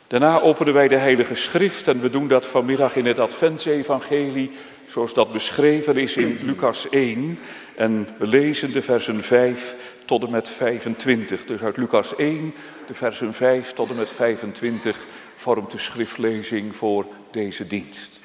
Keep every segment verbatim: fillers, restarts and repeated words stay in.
Daarna openen wij de Heilige Schrift en we doen dat vanmiddag in het Adventsevangelie, zoals dat beschreven is in Lucas één. En we lezen de versen vijf tot en met vijfentwintig. Dus uit Lucas één, de versen vijf tot en met vijfentwintig, vormt de schriftlezing voor deze dienst.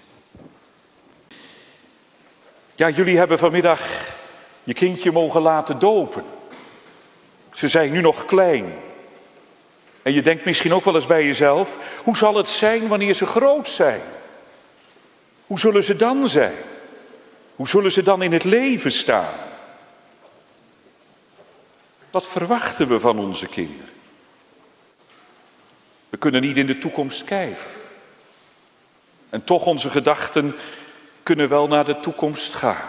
Ja, jullie hebben vanmiddag je kindje mogen laten dopen. Ze zijn nu nog klein. En je denkt misschien ook wel eens bij jezelf, hoe zal het zijn wanneer ze groot zijn? Hoe zullen ze dan zijn? Hoe zullen ze dan in het leven staan? Wat verwachten we van onze kinderen? We kunnen niet in de toekomst kijken. En toch onze gedachten kunnen wel naar de toekomst gaan.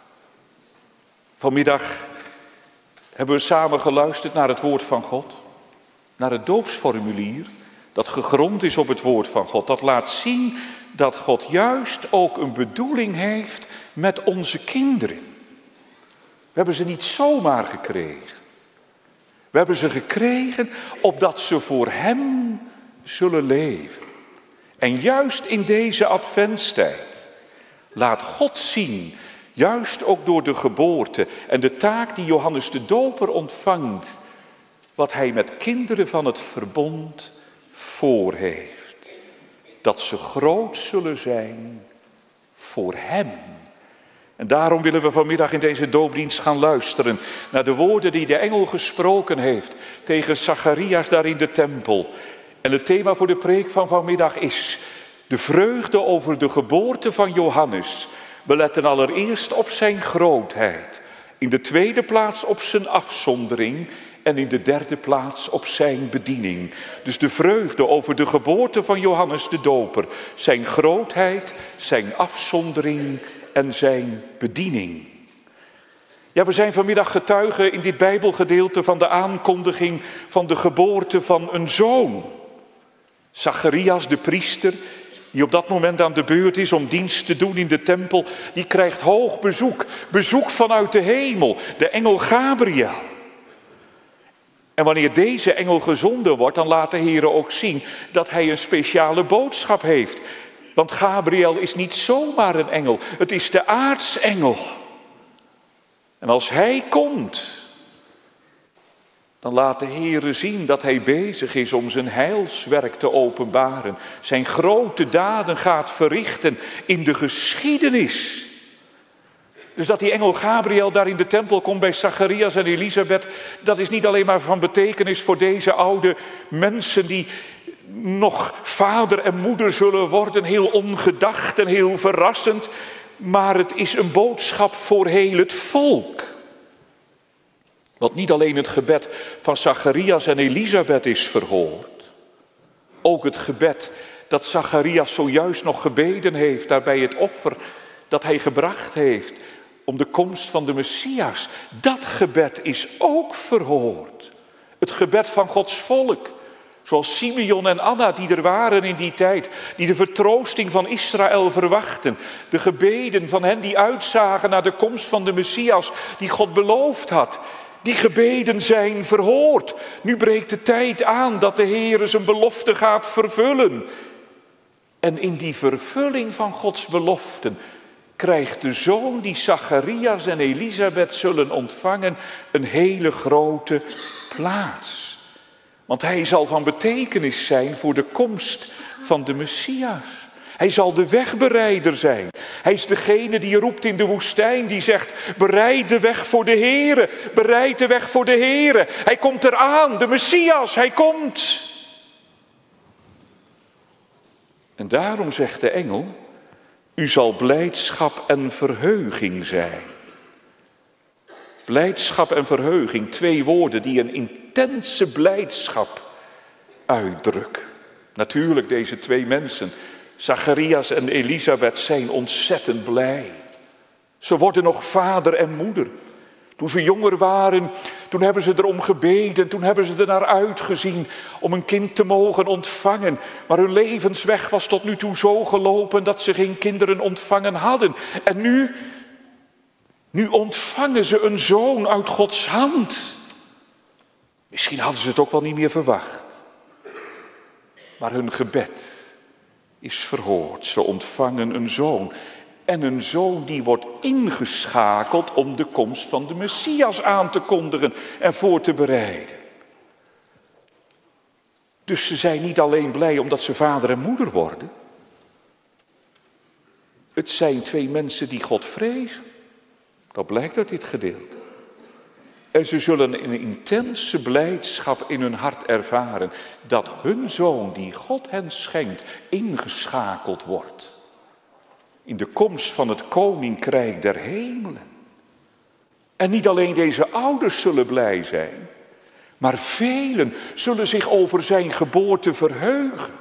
Vanmiddag hebben we samen geluisterd naar het woord van God. Naar het doopsformulier dat gegrond is op het woord van God. Dat laat zien dat God juist ook een bedoeling heeft met onze kinderen. We hebben ze niet zomaar gekregen. We hebben ze gekregen opdat ze voor Hem zullen leven. En juist in deze adventstijd laat God zien, juist ook door de geboorte en de taak die Johannes de Doper ontvangt, wat Hij met kinderen van het verbond voor heeft. Dat ze groot zullen zijn voor Hem. En daarom willen we vanmiddag in deze doopdienst gaan luisteren naar de woorden die de engel gesproken heeft tegen Zacharias daar in de tempel. En het thema voor de preek van vanmiddag is de vreugde over de geboorte van Johannes. We letten allereerst op zijn grootheid, in de tweede plaats op zijn afzondering en in de derde plaats op zijn bediening. Dus de vreugde over de geboorte van Johannes de Doper, zijn grootheid, zijn afzondering en zijn bediening. Ja, we zijn vanmiddag getuigen in dit Bijbelgedeelte van de aankondiging van de geboorte van een zoon. Zacharias, de priester, die op dat moment aan de beurt is om dienst te doen in de tempel, die krijgt hoog bezoek, bezoek vanuit de hemel, de engel Gabriel. En wanneer deze engel gezonden wordt, dan laat de Heer ook zien dat hij een speciale boodschap heeft. Want Gabriel is niet zomaar een engel, het is de aartsengel. En als hij komt, dan laat de Heer zien dat hij bezig is om zijn heilswerk te openbaren. Zijn grote daden gaat verrichten in de geschiedenis. Dus dat die engel Gabriel daar in de tempel komt bij Zacharias en Elisabeth, dat is niet alleen maar van betekenis voor deze oude mensen die nog vader en moeder zullen worden, heel ongedacht en heel verrassend, maar het is een boodschap voor heel het volk. Want niet alleen het gebed van Zacharias en Elisabeth is verhoord, ook het gebed dat Zacharias zojuist nog gebeden heeft, daarbij het offer dat hij gebracht heeft om de komst van de Messias, dat gebed is ook verhoord. Het gebed van Gods volk, zoals Simeon en Anna die er waren in die tijd, die de vertroosting van Israël verwachten. De gebeden van hen die uitzagen naar de komst van de Messias die God beloofd had. Die gebeden zijn verhoord. Nu breekt de tijd aan dat de Heer zijn belofte gaat vervullen. En in die vervulling van Gods beloften krijgt de zoon die Zacharias en Elisabeth zullen ontvangen een hele grote plaats. Want hij zal van betekenis zijn voor de komst van de Messias. Hij zal de wegbereider zijn. Hij is degene die roept in de woestijn, die zegt, bereid de weg voor de Heere, bereid de weg voor de Heere. Hij komt eraan, de Messias, hij komt. En daarom zegt de engel, u zal blijdschap en verheuging zijn. Blijdschap en verheuging, twee woorden die een intense blijdschap uitdrukken. Natuurlijk, deze twee mensen, Zacharias en Elisabeth, zijn ontzettend blij. Ze worden nog vader en moeder. Toen ze jonger waren, toen hebben ze erom gebeden, toen hebben ze er naar uitgezien om een kind te mogen ontvangen. Maar hun levensweg was tot nu toe zo gelopen dat ze geen kinderen ontvangen hadden. En nu, nu ontvangen ze een zoon uit Gods hand. Misschien hadden ze het ook wel niet meer verwacht. Maar hun gebed is verhoord. Ze ontvangen een zoon. En een zoon die wordt ingeschakeld om de komst van de Messias aan te kondigen en voor te bereiden. Dus ze zijn niet alleen blij omdat ze vader en moeder worden. Het zijn twee mensen die God vrezen. Dat blijkt uit dit gedeelte. En ze zullen een intense blijdschap in hun hart ervaren dat hun zoon die God hen schenkt ingeschakeld wordt. In de komst van het koninkrijk der hemelen. En niet alleen deze ouders zullen blij zijn, maar velen zullen zich over zijn geboorte verheugen.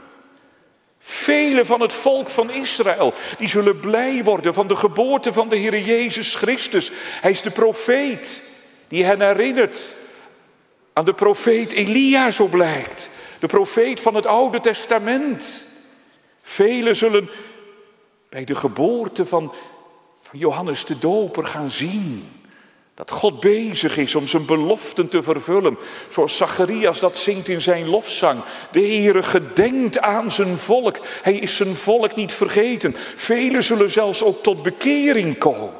Velen van het volk van Israël, die zullen blij worden van de geboorte van de Heer Jezus Christus. Hij is de profeet die hen herinnert aan de profeet Elia, zo blijkt. De profeet van het Oude Testament. Velen zullen bij de geboorte van, van Johannes de Doper gaan zien dat God bezig is om zijn beloften te vervullen. Zoals Zacharias dat zingt in zijn lofzang. De Heere gedenkt aan zijn volk. Hij is zijn volk niet vergeten. Velen zullen zelfs ook tot bekering komen.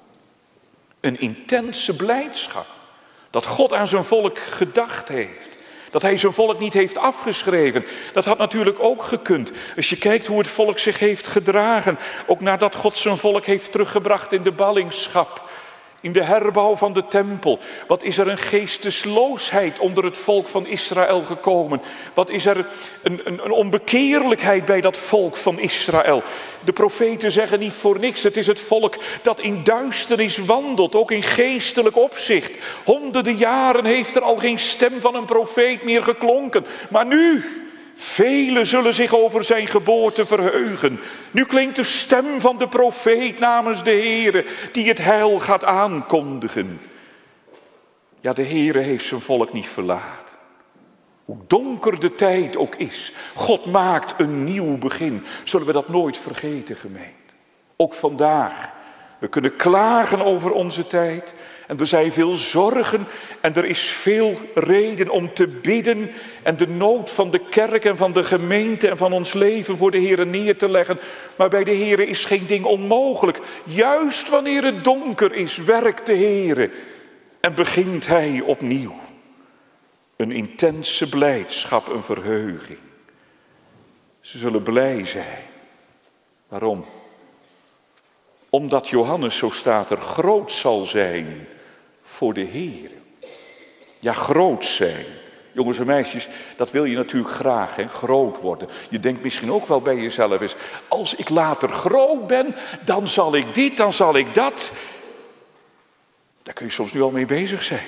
Een intense blijdschap dat God aan zijn volk gedacht heeft. Dat hij zijn volk niet heeft afgeschreven. Dat had natuurlijk ook gekund. Als je kijkt hoe het volk zich heeft gedragen. Ook nadat God zijn volk heeft teruggebracht in de ballingschap. In de herbouw van de tempel. Wat is er een geestesloosheid onder het volk van Israël gekomen. Wat is er een, een, een onbekeerlijkheid bij dat volk van Israël. De profeten zeggen niet voor niks. Het is het volk dat in duisternis wandelt. Ook in geestelijk opzicht. Honderden jaren heeft er al geen stem van een profeet meer geklonken. Maar nu... Velen zullen zich over zijn geboorte verheugen. Nu klinkt de stem van de profeet namens de Heere die het heil gaat aankondigen. Ja, de Heere heeft zijn volk niet verlaten. Hoe donker de tijd ook is, God maakt een nieuw begin. Zullen we dat nooit vergeten, gemeente? Ook vandaag. We kunnen klagen over onze tijd. En er zijn veel zorgen en er is veel reden om te bidden en de nood van de kerk en van de gemeente en van ons leven voor de Heere neer te leggen. Maar bij de Heere is geen ding onmogelijk. Juist wanneer het donker is, werkt de Heere en begint Hij opnieuw. Een intense blijdschap, een verheuging. Ze zullen blij zijn. Waarom? Omdat Johannes, zo staat er, groot zal zijn voor de Heer. Ja, groot zijn. Jongens en meisjes, dat wil je natuurlijk graag, hè? Groot worden. Je denkt misschien ook wel bij jezelf eens, als ik later groot ben, dan zal ik dit, dan zal ik dat. Daar kun je soms nu al mee bezig zijn.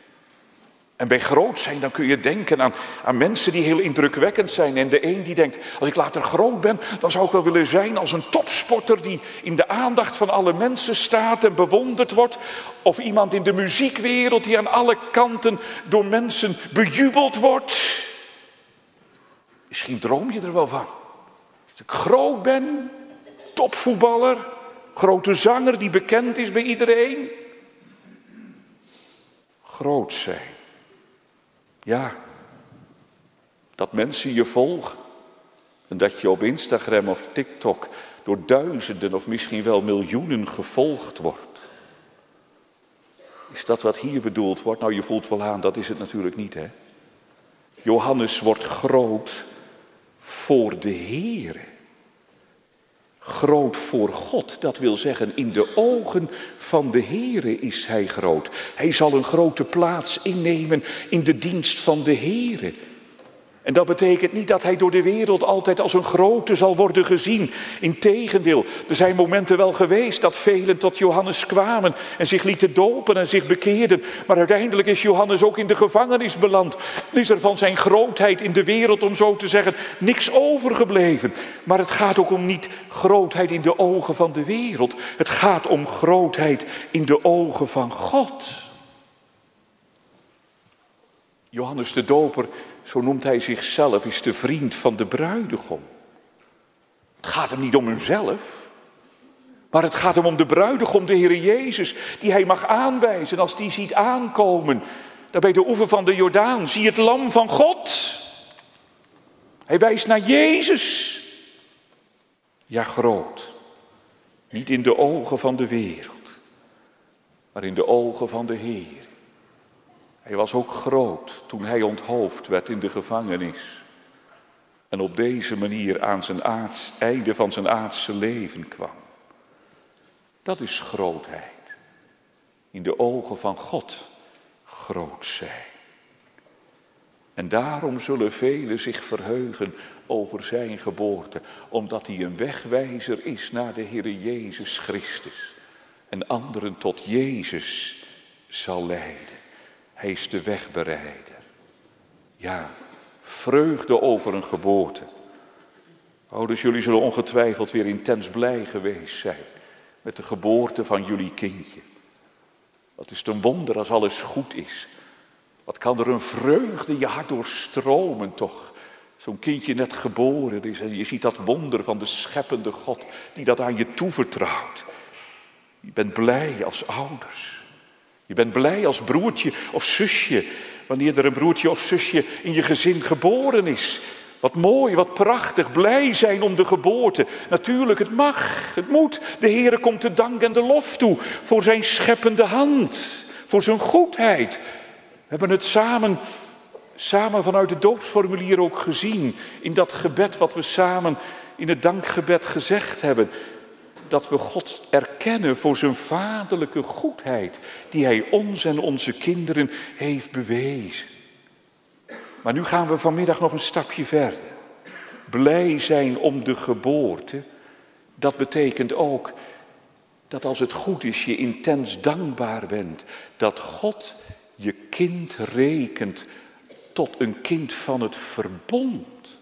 En bij groot zijn, dan kun je denken aan, aan mensen die heel indrukwekkend zijn. En de een die denkt, als ik later groot ben, dan zou ik wel willen zijn als een topsporter die in de aandacht van alle mensen staat en bewonderd wordt. Of iemand in de muziekwereld die aan alle kanten door mensen bejubeld wordt. Misschien droom je er wel van. Als ik groot ben, topvoetballer, grote zanger die bekend is bij iedereen. Groot zijn. Ja, dat mensen je volgen en dat je op Instagram of TikTok door duizenden of misschien wel miljoenen gevolgd wordt. Is dat wat hier bedoeld wordt? Nou, je voelt wel aan, dat is het natuurlijk niet, hè. Johannes wordt groot voor de Heere. Groot voor God, dat wil zeggen in de ogen van de Heere is hij groot. Hij zal een grote plaats innemen in de dienst van de Heere. En dat betekent niet dat hij door de wereld altijd als een grote zal worden gezien. Integendeel, er zijn momenten wel geweest dat velen tot Johannes kwamen en zich lieten dopen en zich bekeerden. Maar uiteindelijk is Johannes ook in de gevangenis beland. Is er van zijn grootheid in de wereld, om zo te zeggen, niks overgebleven. Maar het gaat ook om niet grootheid in de ogen van de wereld. Het gaat om grootheid in de ogen van God. Johannes de Doper, zo noemt hij zichzelf, is de vriend van de bruidegom. Het gaat hem niet om hemzelf, maar het gaat hem om de bruidegom, de Heer Jezus, die hij mag aanwijzen als die ziet aankomen. Daar bij de oever van de Jordaan, zie het lam van God. Hij wijst naar Jezus. Ja, groot. Niet in de ogen van de wereld, maar in de ogen van de Heer. Hij was ook groot toen hij onthoofd werd in de gevangenis. En op deze manier aan zijn aards, einde van zijn aardse leven kwam. Dat is grootheid. In de ogen van God groot zijn. En daarom zullen velen zich verheugen over zijn geboorte. Omdat hij een wegwijzer is naar de Heere Jezus Christus. En anderen tot Jezus zal leiden. Hij is de wegbereider. Ja, vreugde over een geboorte. Ouders, jullie zullen ongetwijfeld weer intens blij geweest zijn met de geboorte van jullie kindje. Wat is het een wonder als alles goed is. Wat kan er een vreugde je hart doorstromen toch. Zo'n kindje net geboren is en je ziet dat wonder van de scheppende God die dat aan je toevertrouwt. Je bent blij als ouders. Je bent blij als broertje of zusje, wanneer er een broertje of zusje in je gezin geboren is. Wat mooi, wat prachtig, blij zijn om de geboorte. Natuurlijk, het mag, het moet. De Heere komt de dank en de lof toe voor zijn scheppende hand, voor zijn goedheid. We hebben het samen, samen vanuit het doopsformulier ook gezien, in dat gebed wat we samen in het dankgebed gezegd hebben. Dat we God erkennen voor zijn vaderlijke goedheid die hij ons en onze kinderen heeft bewezen. Maar nu gaan we vanmiddag nog een stapje verder. Blij zijn om de geboorte, dat betekent ook dat als het goed is je intens dankbaar bent. Dat God je kind rekent tot een kind van het verbond.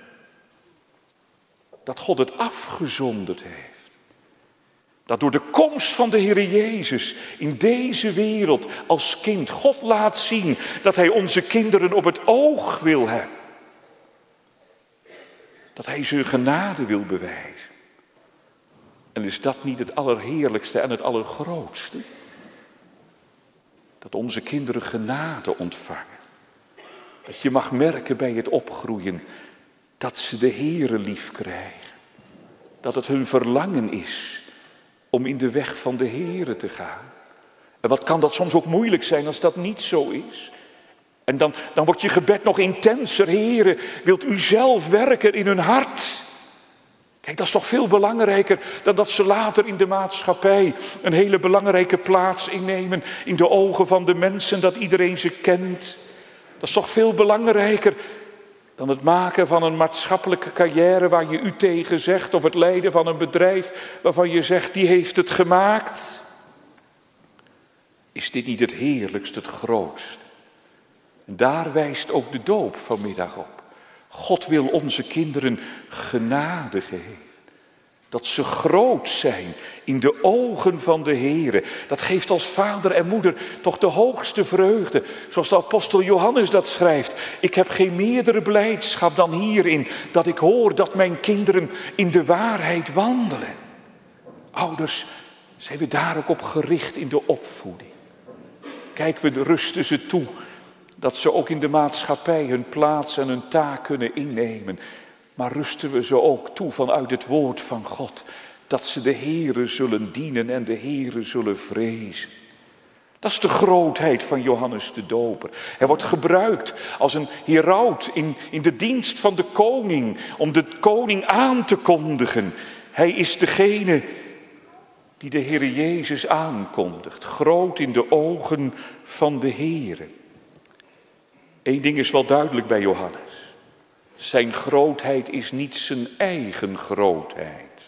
Dat God het afgezonderd heeft. Dat door de komst van de Heere Jezus in deze wereld als kind God laat zien dat hij onze kinderen op het oog wil hebben. Dat hij zijn genade wil bewijzen. En is dat niet het allerheerlijkste en het allergrootste? Dat onze kinderen genade ontvangen. Dat je mag merken bij het opgroeien dat ze de Heere lief krijgen. Dat het hun verlangen is om in de weg van de Heere te gaan. En wat kan dat soms ook moeilijk zijn als dat niet zo is? En dan, dan wordt je gebed nog intenser. Heere, wilt u zelf werken in hun hart? Kijk, dat is toch veel belangrijker dan dat ze later in de maatschappij een hele belangrijke plaats innemen in de ogen van de mensen, dat iedereen ze kent. Dat is toch veel belangrijker dan het maken van een maatschappelijke carrière waar je u tegen zegt, of het leiden van een bedrijf waarvan je zegt, die heeft het gemaakt. Is dit niet het heerlijkste, het grootste? En daar wijst ook de doop vanmiddag op. God wil onze kinderen genade geven. Dat ze groot zijn in de ogen van de Heere. Dat geeft als vader en moeder toch de hoogste vreugde. Zoals de apostel Johannes dat schrijft. Ik heb geen meerdere blijdschap dan hierin. Dat ik hoor dat mijn kinderen in de waarheid wandelen. Ouders, zijn we daar ook op gericht in de opvoeding? Kijk, we rusten ze toe dat ze ook in de maatschappij hun plaats en hun taak kunnen innemen. Maar rusten we ze ook toe vanuit het woord van God, dat ze de Heere zullen dienen en de Heere zullen vrezen. Dat is de grootheid van Johannes de Doper. Hij wordt gebruikt als een heraut in, in de dienst van de koning, om de koning aan te kondigen. Hij is degene die de Heere Jezus aankondigt, groot in de ogen van de Heere. Eén ding is wel duidelijk bij Johannes. Zijn grootheid is niet zijn eigen grootheid.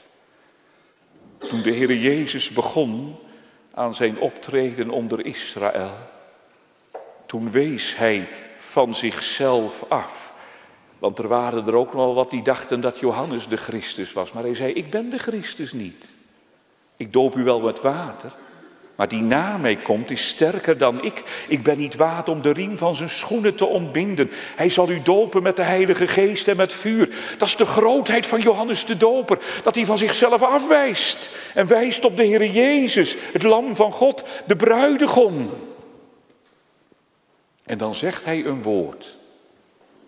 Toen de Heere Jezus begon aan zijn optreden onder Israël, toen wees hij van zichzelf af. Want er waren er ook wel wat die dachten dat Johannes de Christus was. Maar hij zei, ik ben de Christus niet. Ik doop u wel met water, maar die na mij komt is sterker dan ik. Ik ben niet waard om de riem van zijn schoenen te ontbinden. Hij zal u dopen met de Heilige Geest en met vuur. Dat is de grootheid van Johannes de Doper. Dat hij van zichzelf afwijst. En wijst op de Heere Jezus, het lam van God, de bruidegom. En dan zegt hij een woord.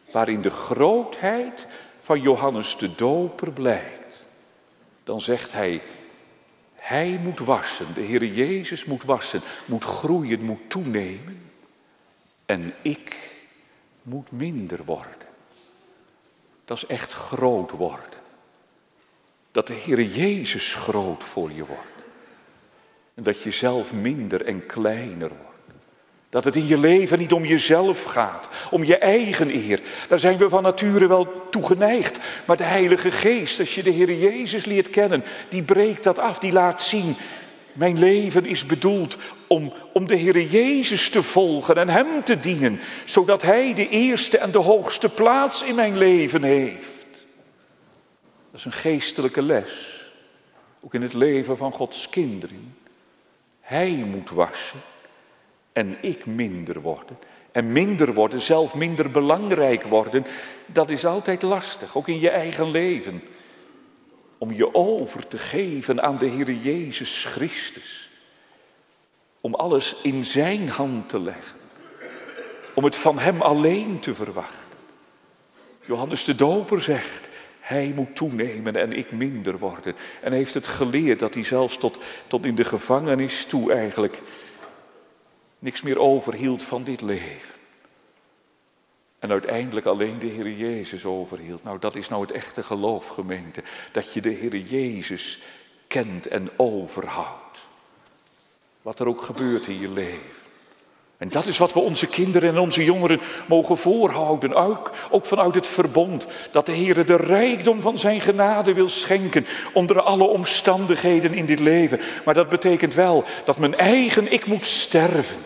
waarin de grootheid van Johannes de Doper blijkt. Dan zegt hij, hij moet wassen, de Heer Jezus moet wassen, moet groeien, moet toenemen. En ik moet minder worden. Dat is echt groot worden. Dat de Heer Jezus groot voor je wordt. En dat je zelf minder en kleiner wordt. Dat het in je leven niet om jezelf gaat, om je eigen eer. Daar zijn we van nature wel toe geneigd. Maar de Heilige Geest, als je de Heer Jezus leert kennen, die breekt dat af, die laat zien. Mijn leven is bedoeld om, om de Heer Jezus te volgen en Hem te dienen. Zodat Hij de eerste en de hoogste plaats in mijn leven heeft. Dat is een geestelijke les. Ook in het leven van Gods kinderen. Hij moet wassen. En ik minder worden. En minder worden, zelf minder belangrijk worden, dat is altijd lastig, ook in je eigen leven. Om je over te geven aan de Heer Jezus Christus. Om alles in zijn hand te leggen. Om het van Hem alleen te verwachten. Johannes de Doper zegt, hij moet toenemen en ik minder worden. En heeft het geleerd dat hij zelfs tot, tot in de gevangenis toe eigenlijk niks meer overhield van dit leven. En uiteindelijk alleen de Heer Jezus overhield. Nou, dat is nou het echte geloof, gemeente. Dat je de Heer Jezus kent en overhoudt. Wat er ook gebeurt in je leven. En dat is wat we onze kinderen en onze jongeren mogen voorhouden. Ook, ook vanuit het verbond. Dat de Heer de rijkdom van zijn genade wil schenken. Onder alle omstandigheden in dit leven. Maar dat betekent wel dat mijn eigen ik moet sterven.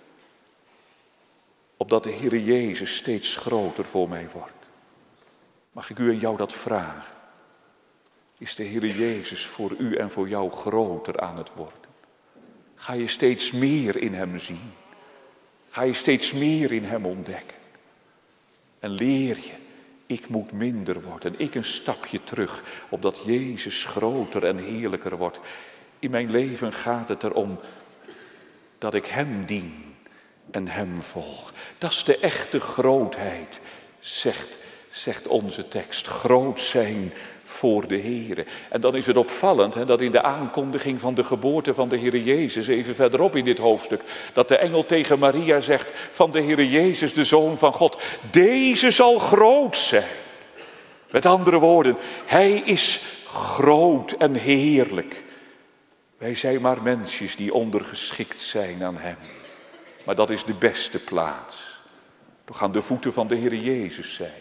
Opdat de Heer Jezus steeds groter voor mij wordt. Mag ik u en jou dat vragen? Is de Heer Jezus voor u en voor jou groter aan het worden? Ga je steeds meer in Hem zien? Ga je steeds meer in Hem ontdekken? En leer je, ik moet minder worden. Ik een stapje terug, opdat Jezus groter en heerlijker wordt. In mijn leven gaat het erom dat ik Hem dien en Hem volg. Dat is de echte grootheid, zegt, zegt onze tekst. Groot zijn voor de Heere. En dan is het opvallend hè, dat in de aankondiging van de geboorte van de Heere Jezus, even verderop in dit hoofdstuk, dat de engel tegen Maria zegt van de Heere Jezus, de Zoon van God, deze zal groot zijn. Met andere woorden, Hij is groot en heerlijk. Wij zijn maar mensjes die ondergeschikt zijn aan Hem. Maar dat is de beste plaats. Toch aan de voeten van de Heer Jezus zijn.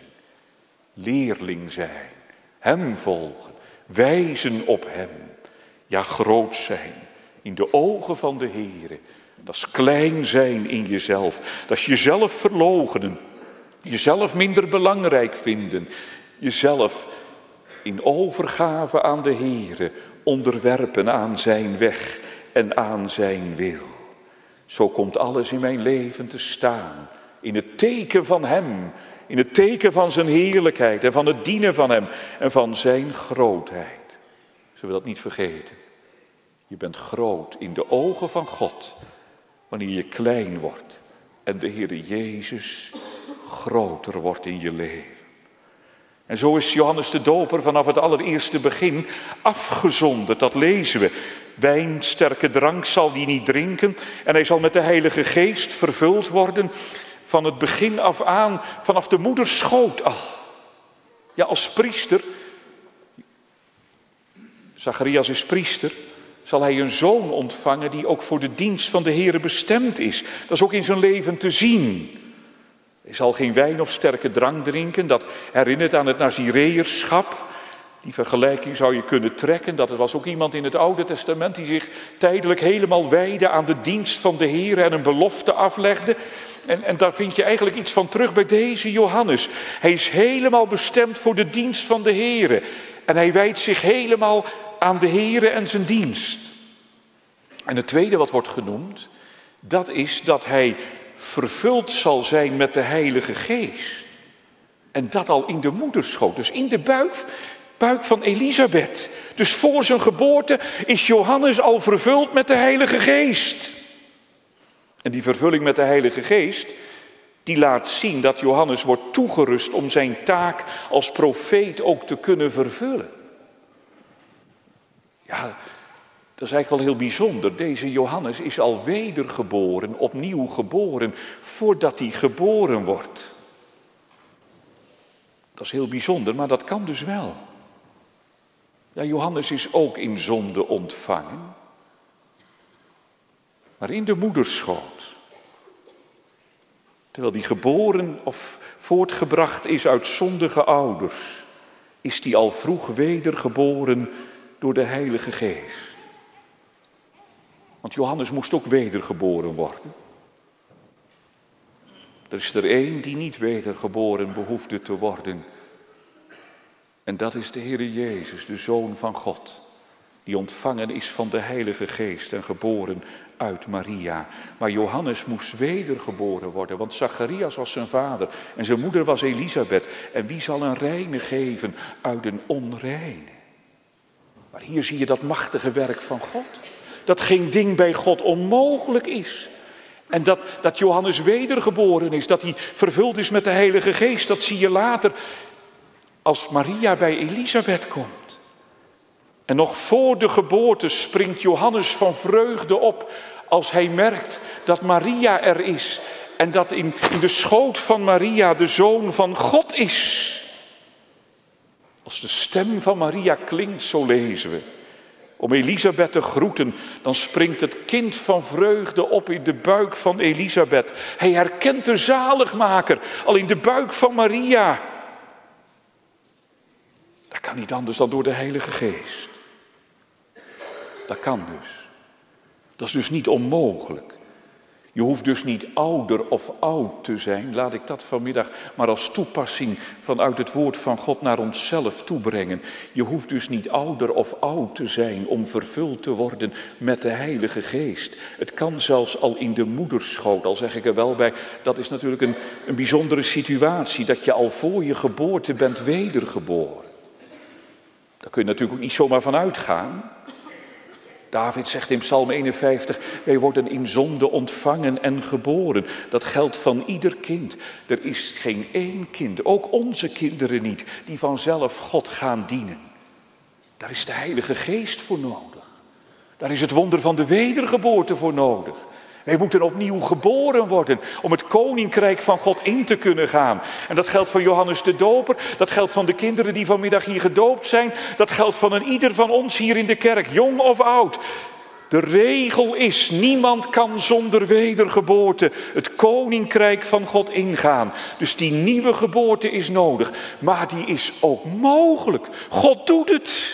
Leerling zijn. Hem volgen. Wijzen op Hem. Ja, groot zijn. In de ogen van de Heer. Dat is klein zijn in jezelf. Dat is jezelf verloochenen. Jezelf minder belangrijk vinden. Jezelf in overgave aan de Heer onderwerpen aan zijn weg en aan zijn wil. Zo komt alles in mijn leven te staan. In het teken van Hem. In het teken van zijn heerlijkheid en van het dienen van Hem en van zijn grootheid. Zullen we dat niet vergeten? Je bent groot in de ogen van God wanneer je klein wordt en de Heer Jezus groter wordt in je leven. En zo is Johannes de Doper vanaf het allereerste begin afgezonderd, dat lezen we. Wijn, sterke drank zal hij niet drinken en hij zal met de Heilige Geest vervuld worden van het begin af aan, vanaf de moederschoot al. Ja, als priester, Zacharias is priester, zal hij een zoon ontvangen die ook voor de dienst van de Heere bestemd is. Dat is ook in zijn leven te zien. Hij zal geen wijn of sterke drank drinken, dat herinnert aan het Nazireërschap. Die vergelijking zou je kunnen trekken, dat er was ook iemand in het Oude Testament die zich tijdelijk helemaal wijdde aan de dienst van de Heere en een belofte aflegde. En, en daar vind je eigenlijk iets van terug bij deze Johannes. Hij is helemaal bestemd voor de dienst van de Heere. En hij wijdt zich helemaal aan de Heere en zijn dienst. En het tweede wat wordt genoemd, dat is dat hij vervuld zal zijn met de Heilige Geest. En dat al in de moederschoot, dus in de buik, buik van Elisabeth. Dus voor zijn geboorte is Johannes al vervuld met de Heilige Geest. En die vervulling met de Heilige Geest, Die laat zien dat Johannes wordt toegerust om zijn taak als profeet ook te kunnen vervullen. Ja, dat is eigenlijk wel heel bijzonder. Deze Johannes is al wedergeboren, opnieuw geboren, voordat hij geboren wordt. Dat is heel bijzonder, maar dat kan dus wel. Ja, Johannes is ook in zonde ontvangen, maar in de moederschoot. Terwijl hij geboren of voortgebracht is uit zondige ouders, is hij al vroeg wedergeboren door de Heilige Geest. Want Johannes moest ook wedergeboren worden. Er is er één die niet wedergeboren behoefde te worden. En dat is de Heere Jezus, de Zoon van God. Die ontvangen is van de Heilige Geest en geboren uit Maria. Maar Johannes moest wedergeboren worden, want Zacharias was zijn vader en zijn moeder was Elisabeth. En wie zal een reine geven uit een onreine? Maar hier zie je dat machtige werk van God. Dat geen ding bij God onmogelijk is. En dat, dat Johannes wedergeboren is, dat hij vervuld is met de Heilige Geest, dat zie je later als Maria bij Elisabeth komt. En nog voor de geboorte springt Johannes van vreugde op als hij merkt dat Maria er is. En dat in, in de schoot van Maria de Zoon van God is. Als de stem van Maria klinkt, zo lezen we, om Elisabeth te groeten, dan springt het kind van vreugde op in de buik van Elisabeth. Hij herkent de zaligmaker al in de buik van Maria. Dat kan niet anders dan door de Heilige Geest. Dat kan dus. Dat is dus niet onmogelijk. Je hoeft dus niet ouder of oud te zijn, laat ik dat vanmiddag maar als toepassing vanuit het woord van God naar onszelf toebrengen. Je hoeft dus niet ouder of oud te zijn om vervuld te worden met de Heilige Geest. Het kan zelfs al in de moederschoot, al zeg ik er wel bij, dat is natuurlijk een, een bijzondere situatie, dat je al voor je geboorte bent wedergeboren. Daar kun je natuurlijk ook niet zomaar van uitgaan. David zegt in Psalm eenenvijftig, wij worden in zonde ontvangen en geboren. Dat geldt van ieder kind. Er is geen één kind, ook onze kinderen niet, die vanzelf God gaan dienen. Daar is de Heilige Geest voor nodig. Daar is het wonder van de wedergeboorte voor nodig. Wij moeten opnieuw geboren worden om het koninkrijk van God in te kunnen gaan. En dat geldt van Johannes de Doper, dat geldt van de kinderen die vanmiddag hier gedoopt zijn. Dat geldt van een ieder van ons hier in de kerk, jong of oud. De regel is, niemand kan zonder wedergeboorte het koninkrijk van God ingaan. Dus die nieuwe geboorte is nodig, maar die is ook mogelijk. God doet het.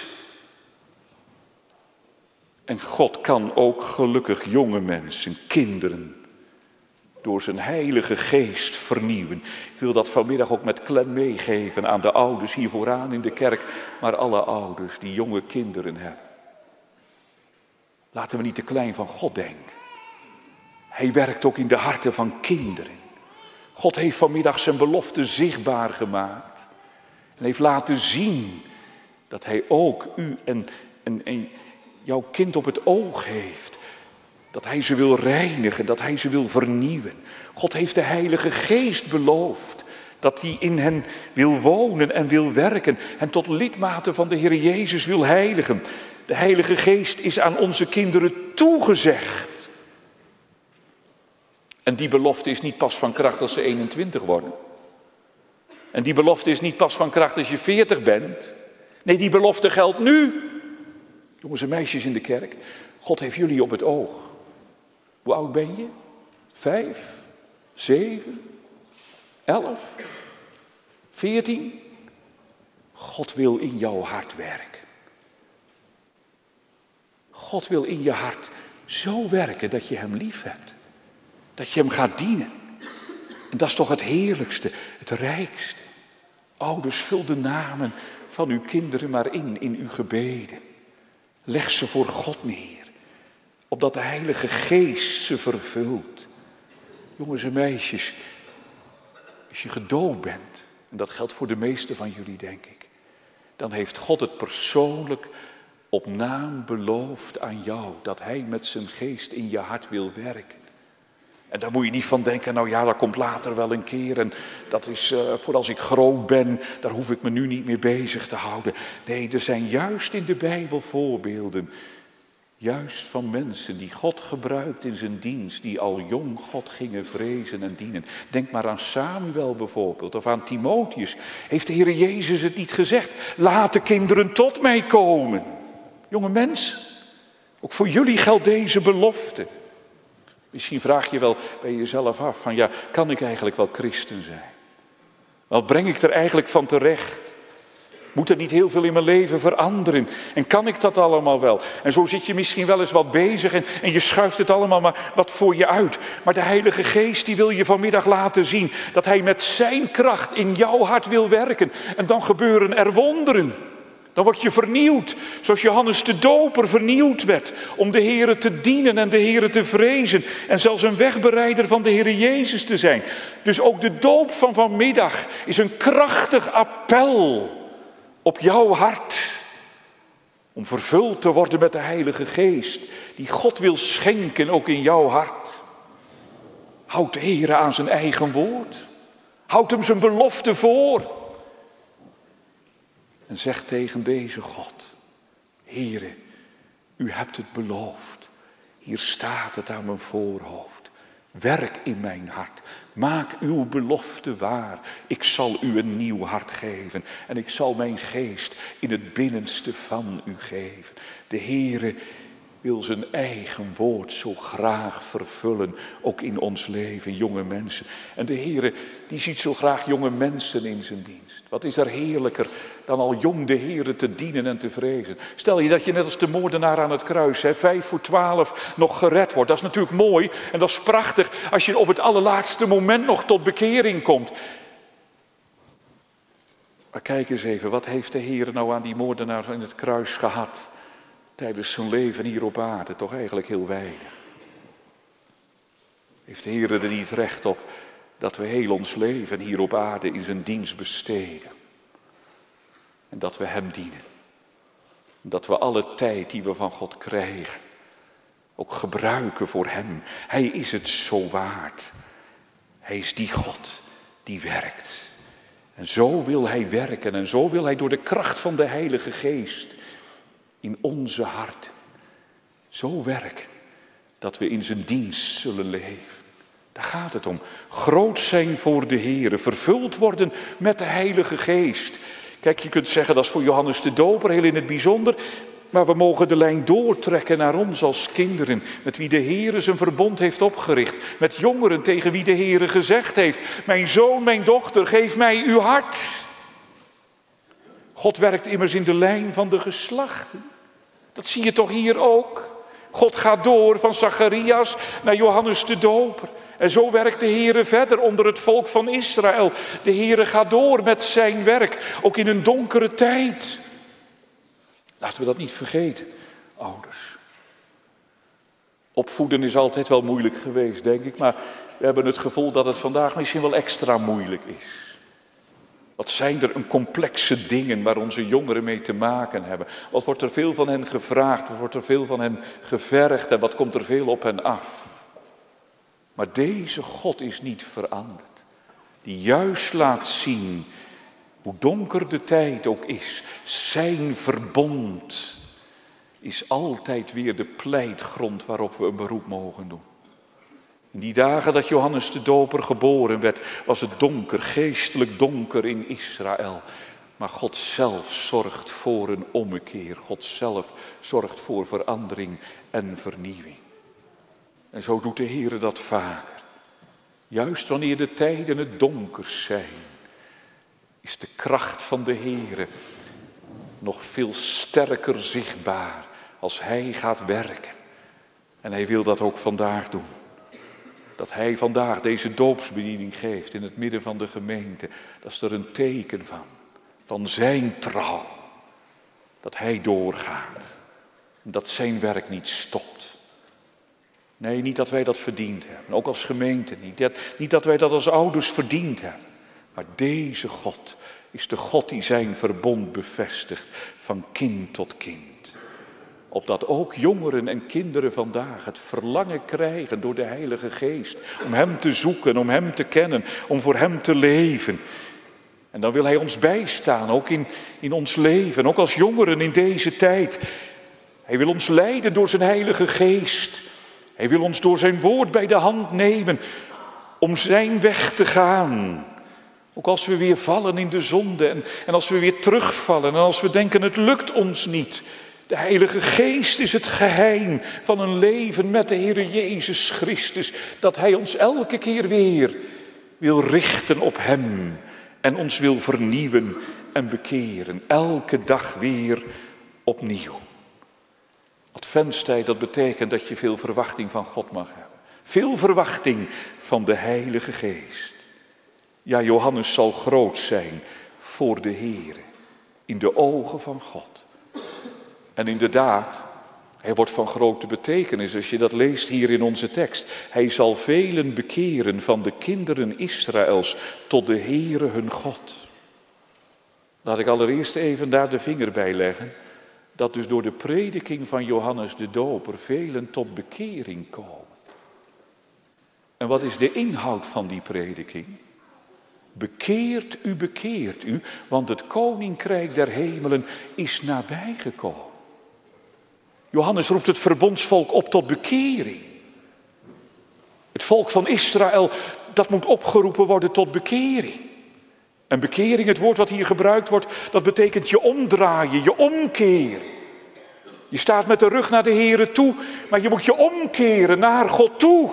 En God kan ook gelukkig jonge mensen, kinderen, door zijn Heilige Geest vernieuwen. Ik wil dat vanmiddag ook met klem meegeven aan de ouders hier vooraan in de kerk, maar alle ouders die jonge kinderen hebben. Laten we niet te klein van God denken. Hij werkt ook in de harten van kinderen. God heeft vanmiddag zijn belofte zichtbaar gemaakt. En heeft laten zien dat hij ook u en, en, en jouw kind op het oog heeft. Dat hij ze wil reinigen, dat hij ze wil vernieuwen. God heeft de Heilige Geest beloofd. Dat hij in hen wil wonen en wil werken. En tot lidmaten van de Heer Jezus wil heiligen. De Heilige Geest is aan onze kinderen toegezegd. En die belofte is niet pas van kracht als ze eenentwintig worden. En die belofte is niet pas van kracht als je veertig bent. Nee, die belofte geldt nu. Jongens en meisjes in de kerk, God heeft jullie op het oog. Hoe oud ben je? Vijf? Zeven? Elf? Veertien? God wil in jouw hart werken. God wil in je hart zo werken dat je hem lief hebt. Dat je hem gaat dienen. En dat is toch het heerlijkste, het rijkste. Ouders, vul de namen van uw kinderen maar in, in uw gebeden. Leg ze voor God neer, opdat de Heilige Geest ze vervult. Jongens en meisjes, als je gedoopt bent, en dat geldt voor de meesten van jullie denk ik, dan heeft God het persoonlijk op naam beloofd aan jou, dat hij met zijn geest in je hart wil werken. En daar moet je niet van denken, nou ja, dat komt later wel een keer. En dat is uh, voor als ik groot ben, daar hoef ik me nu niet meer bezig te houden. Nee, er zijn juist in de Bijbel voorbeelden. Juist van mensen die God gebruikt in zijn dienst, die al jong God gingen vrezen en dienen. Denk maar aan Samuel bijvoorbeeld, of aan Timotheus. Heeft de Heer Jezus het niet gezegd? Laat de kinderen tot mij komen. Jonge mensen, ook voor jullie geldt deze belofte. Misschien vraag je wel bij jezelf af van ja, kan ik eigenlijk wel christen zijn? Wat breng ik er eigenlijk van terecht? Moet er niet heel veel in mijn leven veranderen? En kan ik dat allemaal wel? En zo zit je misschien wel eens wat bezig en, en je schuift het allemaal maar wat voor je uit. Maar de Heilige Geest die wil je vanmiddag laten zien dat Hij met zijn kracht in jouw hart wil werken. En dan gebeuren er wonderen. Dan word je vernieuwd, zoals Johannes de Doper vernieuwd werd. Om de Here te dienen en de Here te vrezen. En zelfs een wegbereider van de Here Jezus te zijn. Dus ook de doop van vanmiddag is een krachtig appel op jouw hart. Om vervuld te worden met de Heilige Geest. Die God wil schenken ook in jouw hart. Houd de Here aan zijn eigen woord. Houd hem zijn belofte voor. En zeg tegen deze God: Heere, u hebt het beloofd. Hier staat het aan mijn voorhoofd. Werk in mijn hart. Maak uw belofte waar. Ik zal u een nieuw hart geven. En ik zal mijn geest in het binnenste van u geven. De Heere wil zijn eigen woord zo graag vervullen, ook in ons leven, jonge mensen. En de Heere, die ziet zo graag jonge mensen in zijn dienst. Wat is er heerlijker dan al jong de Heere te dienen en te vrezen. Stel je dat je net als de moordenaar aan het kruis, hè, vijf voor twaalf, nog gered wordt. Dat is natuurlijk mooi en dat is prachtig als je op het allerlaatste moment nog tot bekering komt. Maar kijk eens even, wat heeft de Heere nou aan die moordenaar in het kruis gehad? Tijdens zijn leven hier op aarde, toch eigenlijk heel weinig. Heeft de Heer er niet recht op dat we heel ons leven hier op aarde in zijn dienst besteden. En dat we hem dienen. Dat we alle tijd die we van God krijgen ook gebruiken voor hem. Hij is het zo waard. Hij is die God die werkt. En zo wil hij werken en zo wil hij door de kracht van de Heilige Geest in onze harten zo werken dat we in zijn dienst zullen leven. Daar gaat het om. Groot zijn voor de Heere, vervuld worden met de Heilige Geest. Kijk, je kunt zeggen dat is voor Johannes de Doper heel in het bijzonder, maar we mogen de lijn doortrekken naar ons als kinderen, met wie de Heere zijn verbond heeft opgericht, met jongeren tegen wie de Heere gezegd heeft: mijn zoon, mijn dochter, geef mij uw hart. God werkt immers in de lijn van de geslachten. Dat zie je toch hier ook. God gaat door van Zacharias naar Johannes de Doper. En zo werkt de Heere verder onder het volk van Israël. De Heere gaat door met zijn werk, ook in een donkere tijd. Laten we dat niet vergeten, ouders. Opvoeden is altijd wel moeilijk geweest, denk ik. Maar we hebben het gevoel dat het vandaag misschien wel extra moeilijk is. Wat zijn er een complexe dingen waar onze jongeren mee te maken hebben? Wat wordt er veel van hen gevraagd? Wat wordt er veel van hen gevergd? En wat komt er veel op hen af? Maar deze God is niet veranderd. Die juist laat zien, hoe donker de tijd ook is, zijn verbond is altijd weer de pleitgrond waarop we een beroep mogen doen. In die dagen dat Johannes de Doper geboren werd, was het donker, geestelijk donker in Israël. Maar God zelf zorgt voor een ommekeer. God zelf zorgt voor verandering en vernieuwing. En zo doet de Heer dat vaker. Juist wanneer de tijden het donker zijn, is de kracht van de Heer nog veel sterker zichtbaar als Hij gaat werken. En Hij wil dat ook vandaag doen. Dat Hij vandaag deze doopsbediening geeft in het midden van de gemeente. Dat is er een teken van. Van zijn trouw. Dat Hij doorgaat. Dat zijn werk niet stopt. Nee, niet dat wij dat verdiend hebben. Ook als gemeente niet. Dat, niet dat wij dat als ouders verdiend hebben. Maar deze God is de God die zijn verbond bevestigt van kind tot kind. Opdat ook jongeren en kinderen vandaag het verlangen krijgen door de Heilige Geest. Om Hem te zoeken, om Hem te kennen, om voor Hem te leven. En dan wil Hij ons bijstaan, ook in, in ons leven, ook als jongeren in deze tijd. Hij wil ons leiden door zijn Heilige Geest. Hij wil ons door zijn woord bij de hand nemen om zijn weg te gaan. Ook als we weer vallen in de zonde en, en als we weer terugvallen en als we denken het lukt ons niet. De Heilige Geest is het geheim van een leven met de Heere Jezus Christus. Dat Hij ons elke keer weer wil richten op Hem en ons wil vernieuwen en bekeren. Elke dag weer opnieuw. Adventstijd, dat betekent dat je veel verwachting van God mag hebben. Veel verwachting van de Heilige Geest. Ja, Johannes zal groot zijn voor de Heere, in de ogen van God. En inderdaad, hij wordt van grote betekenis als je dat leest hier in onze tekst. Hij zal velen bekeren van de kinderen Israëls tot de Heere hun God. Laat ik allereerst even daar de vinger bij leggen. Dat dus door de prediking van Johannes de Doper velen tot bekering komen. En wat is de inhoud van die prediking? Bekeert u, bekeert u, want het koninkrijk der hemelen is nabijgekomen. Johannes roept het verbondsvolk op tot bekering. Het volk van Israël, dat moet opgeroepen worden tot bekering. En bekering, het woord wat hier gebruikt wordt, dat betekent je omdraaien, je omkeren. Je staat met de rug naar de Heere toe, maar je moet je omkeren naar God toe.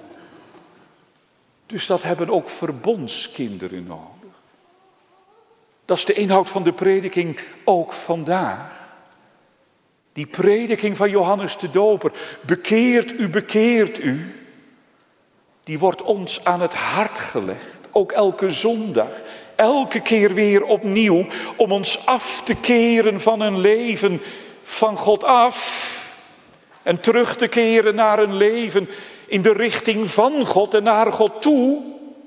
Dus dat hebben ook verbondskinderen nodig. Dat is de inhoud van de prediking ook vandaag. Die prediking van Johannes de Doper, bekeert u, bekeert u, die wordt ons aan het hart gelegd, ook elke zondag, elke keer weer opnieuw, om ons af te keren van een leven van God af en terug te keren naar een leven in de richting van God en naar God toe.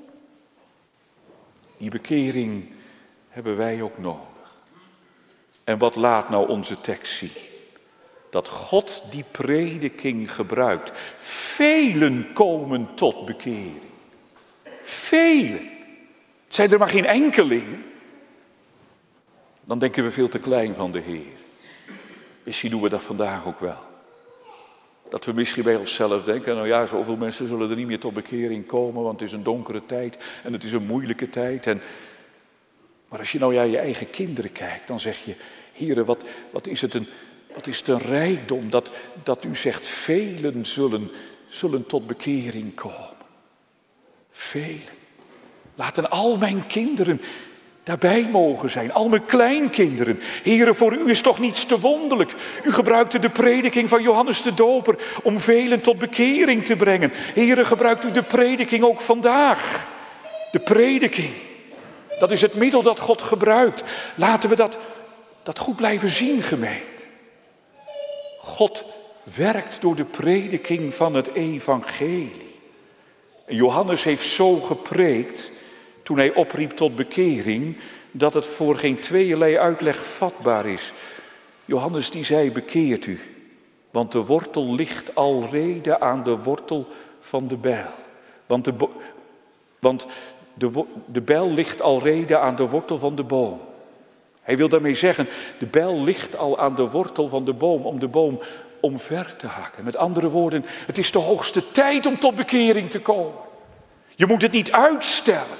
Die bekering hebben wij ook nodig. En wat laat nou onze tekst zien? Dat God die prediking gebruikt. Velen komen tot bekering. Velen. Het zijn er maar geen enkelingen. Dan denken we veel te klein van de Heer. Misschien doen we dat vandaag ook wel. Dat we misschien bij onszelf denken, nou ja, zoveel mensen zullen er niet meer tot bekering komen, want het is een donkere tijd en het is een moeilijke tijd. En... Maar als je nou naar je eigen kinderen kijkt, dan zeg je, Heere, wat, wat is het een, wat is het een rijkdom dat, dat u zegt, velen zullen, zullen tot bekering komen. Velen. Laten al mijn kinderen daarbij mogen zijn, al mijn kleinkinderen. Heere, voor u is toch niets te wonderlijk. U gebruikte de prediking van Johannes de Doper om velen tot bekering te brengen. Heere, gebruikt u de prediking ook vandaag. De prediking, dat is het middel dat God gebruikt. Laten we dat, dat goed blijven zien, gemeente. God werkt door de prediking van het evangelie. En Johannes heeft zo gepreekt, toen hij opriep tot bekering, dat het voor geen tweeërlei uitleg vatbaar is. Johannes die zei, bekeert u, want de wortel ligt alrede aan de wortel van de bijl. Want de, bo- want de, de bijl ligt alrede aan de wortel van de boom. Hij wil daarmee zeggen, de bijl ligt al aan de wortel van de boom om de boom omver te hakken. Met andere woorden, het is de hoogste tijd om tot bekering te komen. Je moet het niet uitstellen.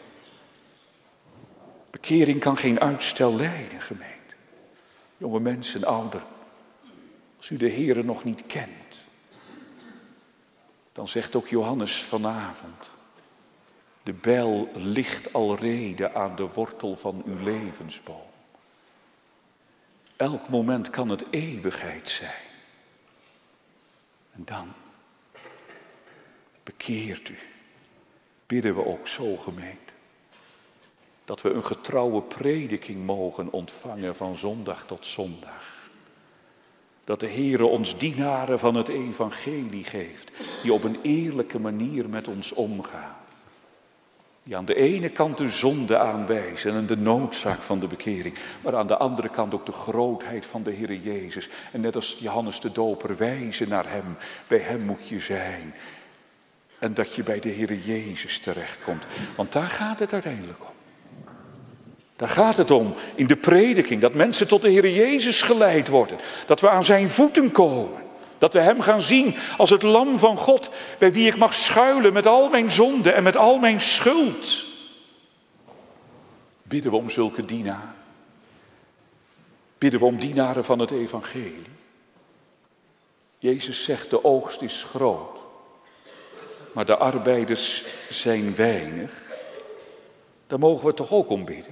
Bekering kan geen uitstel lijden, gemeente. Jonge mensen, ouder, als u de Heere nog niet kent, dan zegt ook Johannes vanavond, de bijl ligt alrede aan de wortel van uw levensboom. Elk moment kan het eeuwigheid zijn. En dan bekeert u, bidden we ook zo, gemeente. Dat we een getrouwe prediking mogen ontvangen van zondag tot zondag. Dat de Heere ons dienaren van het evangelie geeft, die op een eerlijke manier met ons omgaan. Die aan de ene kant de zonde aanwijzen en de noodzaak van de bekering. Maar aan de andere kant ook de grootheid van de Heere Jezus. En net als Johannes de Doper wijzen naar hem. Bij hem moet je zijn. En dat je bij de Heere Jezus terechtkomt. Want daar gaat het uiteindelijk om. Daar gaat het om in de prediking. Dat mensen tot de Heere Jezus geleid worden. Dat we aan zijn voeten komen. Dat we hem gaan zien als het lam van God, bij wie ik mag schuilen met al mijn zonde en met al mijn schuld. Bidden we om zulke dienaren? Bidden we om dienaren van het evangelie? Jezus zegt, de oogst is groot, maar de arbeiders zijn weinig. Daar mogen we toch ook om bidden?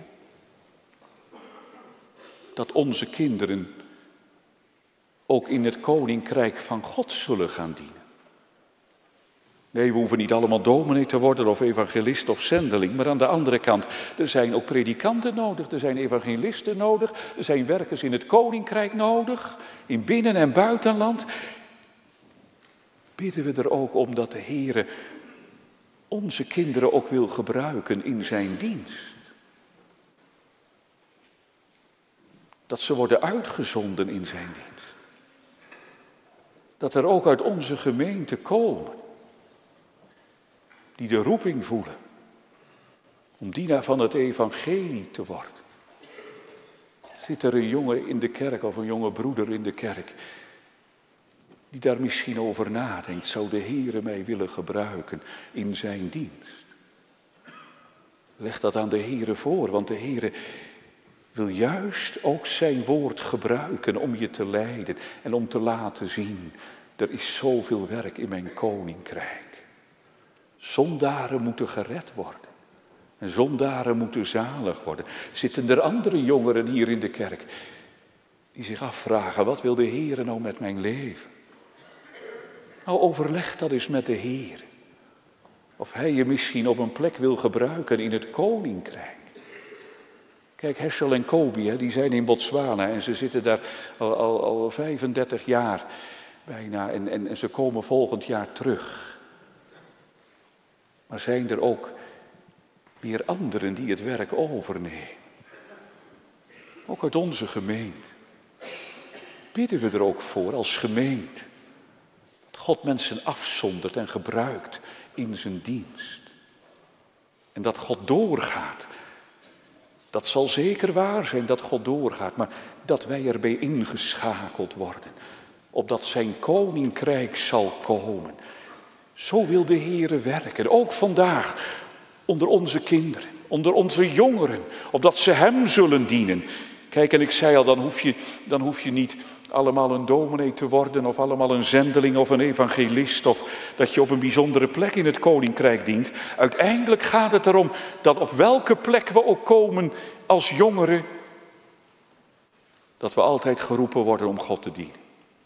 Dat onze kinderen ook in het koninkrijk van God zullen gaan dienen. Nee, we hoeven niet allemaal dominee te worden of evangelist of zendeling. Maar aan de andere kant, er zijn ook predikanten nodig. Er zijn evangelisten nodig. Er zijn werkers in het koninkrijk nodig. In binnen- en buitenland. Bidden we er ook om dat de Heere onze kinderen ook wil gebruiken in zijn dienst. Dat ze worden uitgezonden in zijn dienst. Dat er ook uit onze gemeente komen, die de roeping voelen, om dienaar van het evangelie te worden. Zit er een jongen in de kerk of een jonge broeder in de kerk, die daar misschien over nadenkt, zou de Heere mij willen gebruiken in zijn dienst? Leg dat aan de Heere voor, want de Heere wil juist ook zijn woord gebruiken om je te leiden en om te laten zien, er is zoveel werk in mijn koninkrijk. Zondaren moeten gered worden en zondaren moeten zalig worden. Zitten er andere jongeren hier in de kerk die zich afvragen, wat wil de Heere nou met mijn leven? Nou, overleg dat eens met de Heer. Of hij je misschien op een plek wil gebruiken in het koninkrijk. Kijk, Hessel en Kobi, hè, die zijn in Botswana en ze zitten daar al, al, al vijfendertig jaar bijna en, en, en ze komen volgend jaar terug. Maar zijn er ook weer anderen die het werk overnemen? Ook uit onze gemeente. Bidden we er ook voor als gemeente. Dat God mensen afzondert en gebruikt in zijn dienst. En dat God doorgaat. Dat zal zeker waar zijn dat God doorgaat, maar dat wij erbij ingeschakeld worden. Opdat zijn koninkrijk zal komen. Zo wil de Heere werken, ook vandaag onder onze kinderen, onder onze jongeren. Opdat ze hem zullen dienen. Kijk, en ik zei al, dan hoef je, dan hoef je niet allemaal een dominee te worden of allemaal een zendeling of een evangelist of dat je op een bijzondere plek in het koninkrijk dient. Uiteindelijk gaat het erom dat op welke plek we ook komen als jongeren, dat we altijd geroepen worden om God te dienen.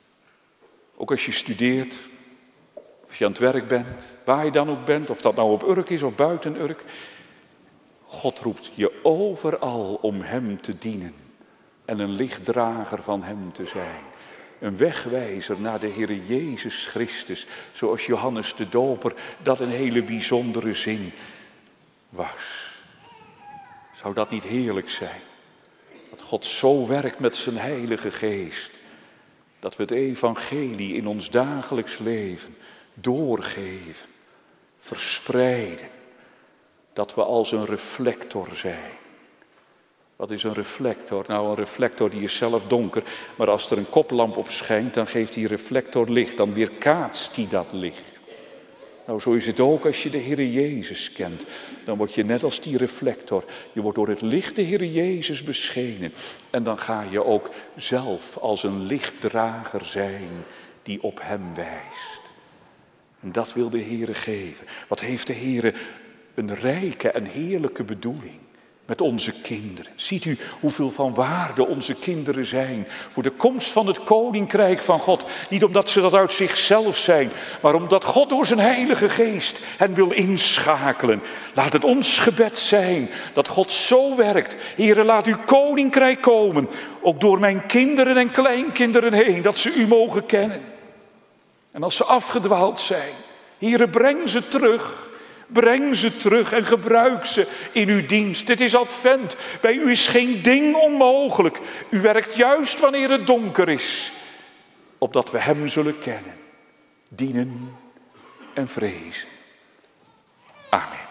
Ook als je studeert, of je aan het werk bent, waar je dan ook bent, of dat nou op Urk is of buiten Urk. God roept je overal om hem te dienen. En een lichtdrager van hem te zijn. Een wegwijzer naar de Heere Jezus Christus. Zoals Johannes de Doper dat een hele bijzondere zin was. Zou dat niet heerlijk zijn? Dat God zo werkt met zijn heilige geest. Dat we het evangelie in ons dagelijks leven doorgeven. Verspreiden. Dat we als een reflector zijn. Wat is een reflector? Nou, een reflector die is zelf donker, maar als er een koplamp op schijnt, dan geeft die reflector licht, dan weerkaatst die dat licht. Nou, zo is het ook als je de Heere Jezus kent. Dan word je net als die reflector, je wordt door het licht de Heere Jezus beschenen. En dan ga je ook zelf als een lichtdrager zijn die op hem wijst. En dat wil de Heere geven. Wat heeft de Heere een rijke en heerlijke bedoeling met onze kinderen. Ziet u hoeveel van waarde onze kinderen zijn voor de komst van het koninkrijk van God. Niet omdat ze dat uit zichzelf zijn, maar omdat God door zijn heilige geest hen wil inschakelen. Laat het ons gebed zijn dat God zo werkt. Heere, laat uw koninkrijk komen, ook door mijn kinderen en kleinkinderen heen, dat ze u mogen kennen. En als ze afgedwaald zijn, Heere, breng ze terug. Breng ze terug en gebruik ze in uw dienst. Het is advent. Bij u is geen ding onmogelijk. U werkt juist wanneer het donker is. Opdat we hem zullen kennen, dienen en vrezen. Amen.